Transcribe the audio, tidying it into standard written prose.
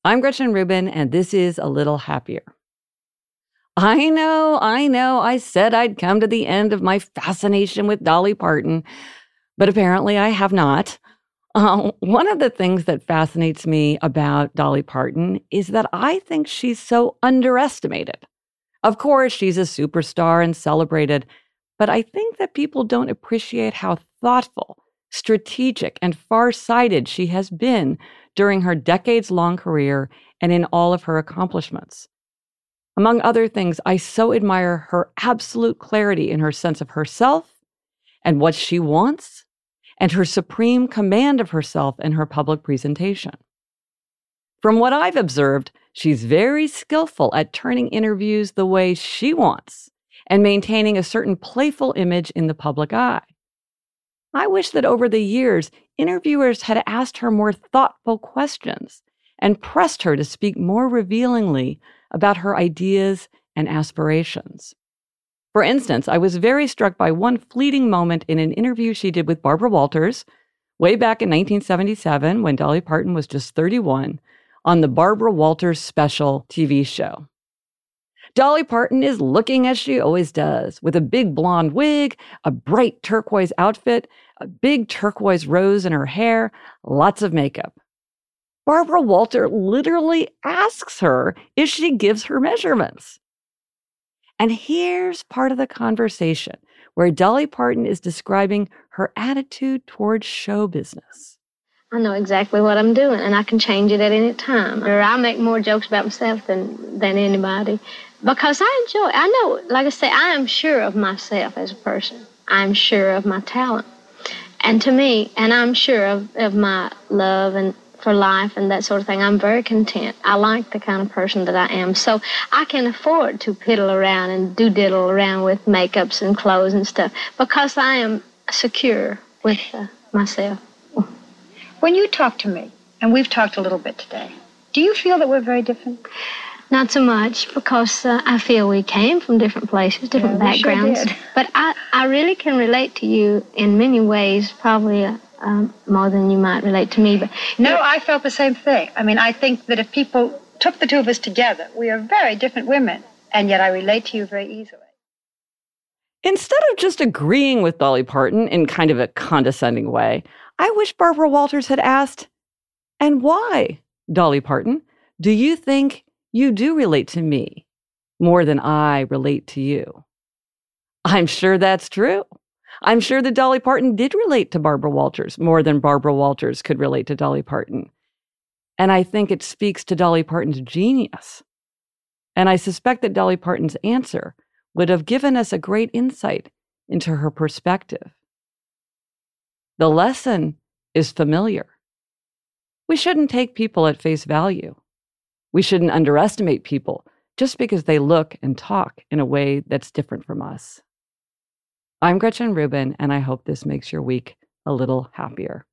I'm Gretchen Rubin, and this is A Little Happier. I know, I said I'd come to the end of my fascination with Dolly Parton, but apparently I have not. One of the things that fascinates me about Dolly Parton is that I think she's so underestimated. Of course, she's a superstar and celebrated, but I think that people don't appreciate how thoughtful, strategic, and far-sighted she has been during her decades-long career and in all of her accomplishments. Among other things, I so admire her absolute clarity in her sense of herself and what she wants, and her supreme command of herself in her public presentation. From what I've observed, she's very skillful at turning interviews the way she wants and maintaining a certain playful image in the public eye. I wish that over the years, interviewers had asked her more thoughtful questions and pressed her to speak more revealingly about her ideas and aspirations. For instance, I was very struck by one fleeting moment in an interview she did with Barbara Walters way back in 1977 when Dolly Parton was just 31 on the Barbara Walters Special TV show. Dolly Parton is looking as she always does, with a big blonde wig, a bright turquoise outfit, a big turquoise rose in her hair, lots of makeup. Barbara Walters literally asks her if she gives her measurements. And here's part of the conversation where Dolly Parton is describing her attitude towards show business. I know exactly what I'm doing, and I can change it at any time. Or I make more jokes about myself than anybody. Because I know, like I say, I am sure of myself as a person. I'm sure of my talent. And to me, and I'm sure of my love and for life and that sort of thing. I'm very content. I like the kind of person that I am. So I can afford to piddle around and diddle around with makeups and clothes and stuff because I am secure with myself. When you talk to me, and we've talked a little bit today, do you feel that we're very different? Not so much, because I feel we came from different places, different backgrounds. Sure did. But I really can relate to you in many ways, probably more than you might relate to me. But no, I felt the same thing. I mean, I think that if people took the two of us together, we are very different women, and yet I relate to you very easily. Instead of just agreeing with Dolly Parton in kind of a condescending way, I wish Barbara Walters had asked, "And why, Dolly Parton, do you think you do relate to me more than I relate to you?" I'm sure that's true. I'm sure that Dolly Parton did relate to Barbara Walters more than Barbara Walters could relate to Dolly Parton. And I think it speaks to Dolly Parton's genius. And I suspect that Dolly Parton's answer would have given us a great insight into her perspective. The lesson is familiar. We shouldn't take people at face value. We shouldn't underestimate people just because they look and talk in a way that's different from us. I'm Gretchen Rubin, and I hope this makes your week a little happier.